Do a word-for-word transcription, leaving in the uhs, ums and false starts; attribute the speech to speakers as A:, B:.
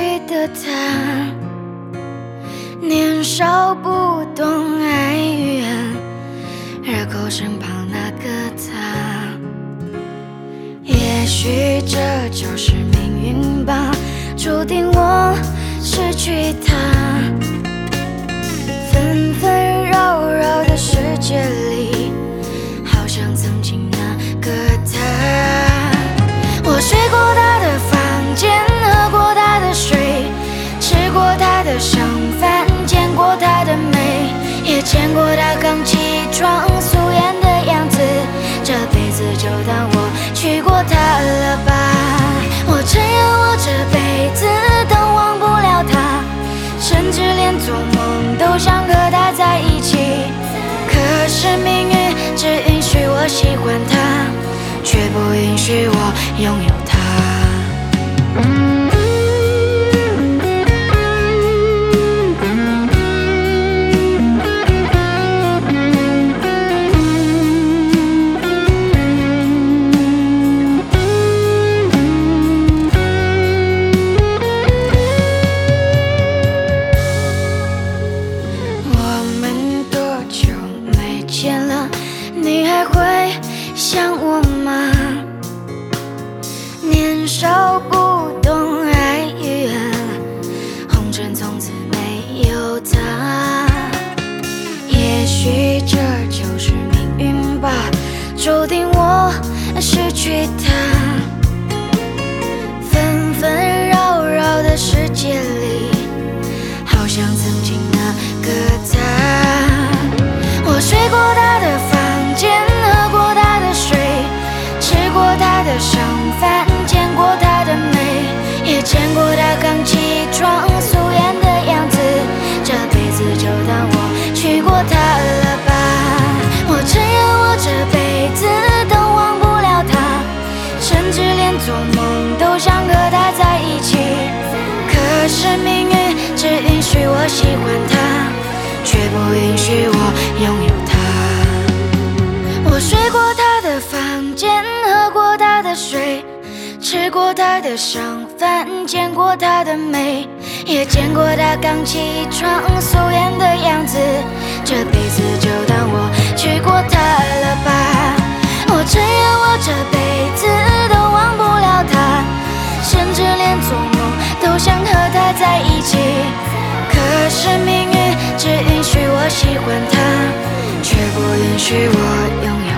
A: 的他，年少不懂爱与恨，而口身旁那个他，也许这就是命运吧，注定我失去他。纷纷扰扰的世界里，好像曾经那个他。我睡过他的房间，喝过他的水，吃过他的剩饭，见过他的美，也见过他刚起床素颜的样子。这辈子就当我娶过他了吧。我承认我这辈子都忘不了他，甚至连做梦都想和他在一起。可是命运只允许我喜欢他，却不允许我拥有他。你还会想我吗？年少不懂爱与恨，红尘从此没有他。也许这就是命运吧，注定我失去他。纷纷扰扰的世界里，好像曾经那个他。我睡过他的房间，喝过他的水，吃过他的剩饭，见过他的美，也见过他刚起床素颜的样子。这辈子就当我娶过他了吧。我承认我这辈子都忘不了他，甚至连做梦都想和他在一起。可是命运只允许我喜欢他，却不允许我拥有他。我睡过他的房间，喝过他的水，吃过他的剩饭，见过他的美，也见过他刚起床素颜的样子。这辈子就当我娶过他了吧。我承认我这辈子都忘不了他，甚至连做梦都想和他在一起。可是命运只允许我喜欢他，却不允许我拥有